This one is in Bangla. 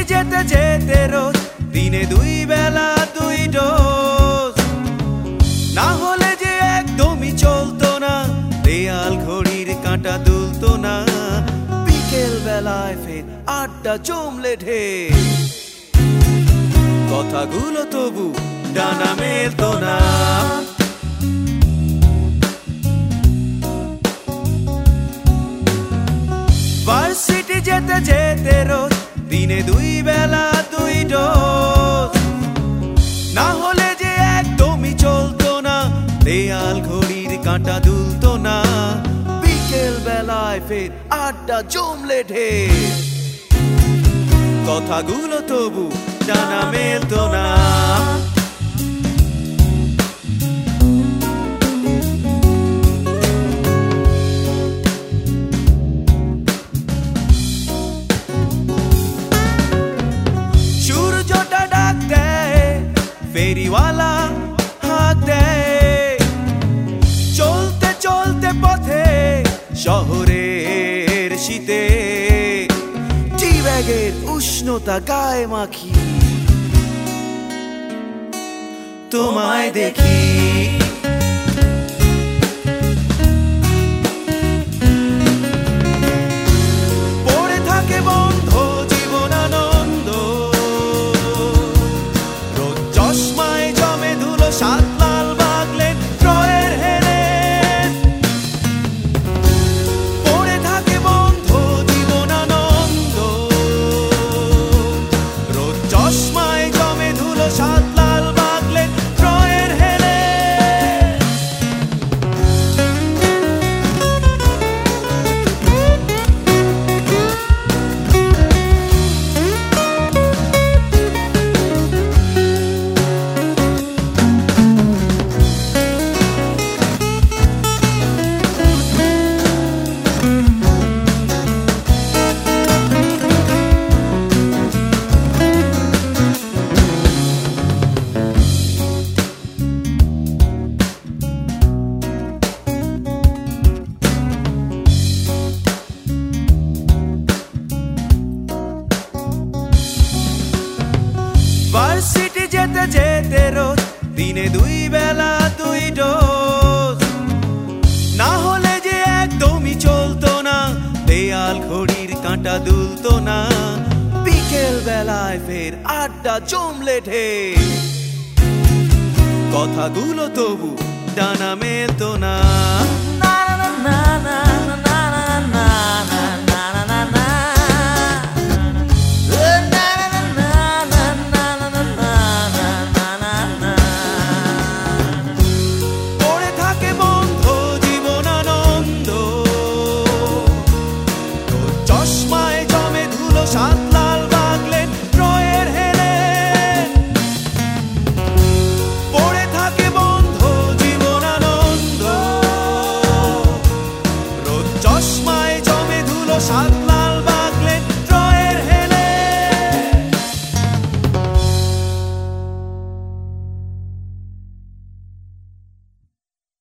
যেতে যেতে রোজ দিনে 2 বেলা 2 ডোজ, না হলে যে একদমই চলতো না, দেয়াল ঘড়ির কাঁটা দুলতো না, বিকেল বেলায় ফের আড্ডা জমলে ঢের, কথাগুলো তবু ডানা মেলতো না। ভার্সিটি যেতে যেতে রোজ দিনে 2 বেলা 2 ডোজ, না হলে যে একদমই চলতো না, দেয়াল ঘড়ির কাঁটা দুলতো না, বিকেল বেলায় ফের আড্ডা জমলে ঢের, কথাগুলো তবু ডানা মেলতো না। সূর্যটা ডাক দেয়, ফেরিওয়ালা হাঁক দেয়, চলতে চলতে পথে শহরের শীতে, টি ব্যাগের উষ্ণতা গায়ে মাখি, তোমায় দেখি। পড়ে থাকে বন্ধ জীবনানন্দ, রোজ চশমায় জমে ধুলো, 7 লাল বাগলেন ত্রয়ের হেরে। পড়ে থাকে বন্ধ জীবনানন্দ, রোজ চশমায় জমে ধুলো, 7 লাল বাগলেন ত্রয়ের হেরে। ভার্সিটি যেতে যেতে রোজ দিনে 2 বেলা 2 ডোজ, না হলে যে একদমই চলতো না, দেয়াল ঘড়ির কাঁটা দুলতো না, বিকেল বেলায় ফের আড্ডা জমলে ঢের, কথাগুলো তবু ডানা মেলতো না।